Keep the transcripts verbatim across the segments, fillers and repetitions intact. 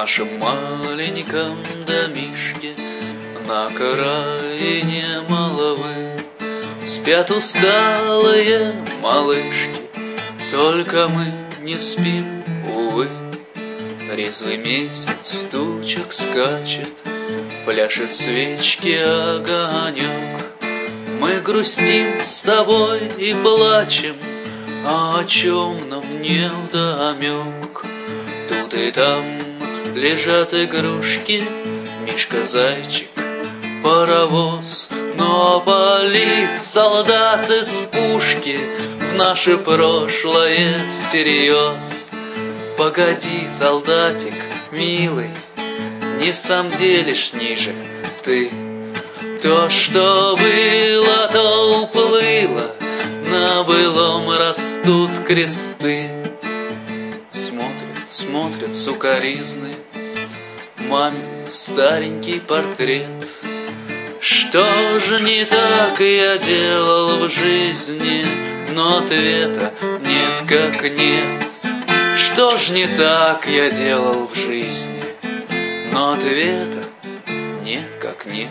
нашем маленьком домишке на окраине Малавы спят усталые малышки, только мы не спим, увы. Резвый месяц в тучах скачет, пляшет свечки огонек. Мы грустим с тобой и плачем, а о чем нам не вдомек. Тут и там лежат игрушки, Мишка-зайчик, паровоз. Но палит солдат из пушки в наше прошлое всерьез. Погоди, солдатик, милый, не в самом деле ж ниже ты. То, что было, то уплыло, на былом растут кресты. Смотрят, смотрят сукоризны мамин старенький портрет. Что же не так я делал в жизни, но ответа нет как нет. Что ж не так я делал в жизни, но ответа нет как нет.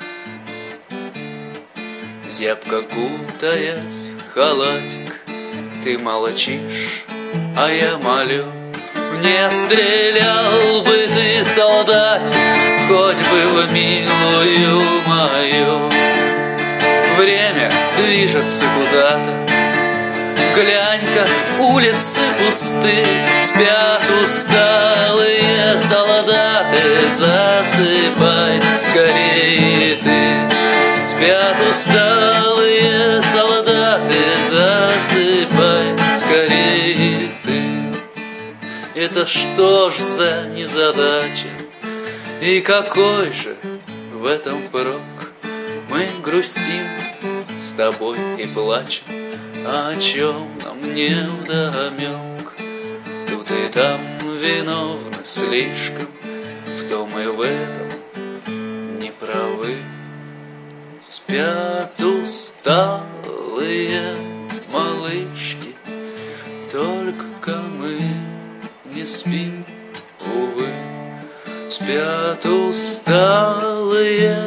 Зябко кутаясь в халатик, ты молчишь, а я молю. Не стрелял бы ты, солдатик, хоть бы в милую мою. Время движется куда-то, глянь-ка, улицы пусты. Спят усталые солдаты, засыпай скорее ты. Спят усталые солдаты, засыпай скорее ты. Это что ж за незадача, и какой же в этом прок? Мы грустим с тобой и плачем, а о чем нам не вдомек. Тут и там виновны слишком, в том и в этом не правы. Спят усталые малышки, только мы не спим, увы. Спят усталые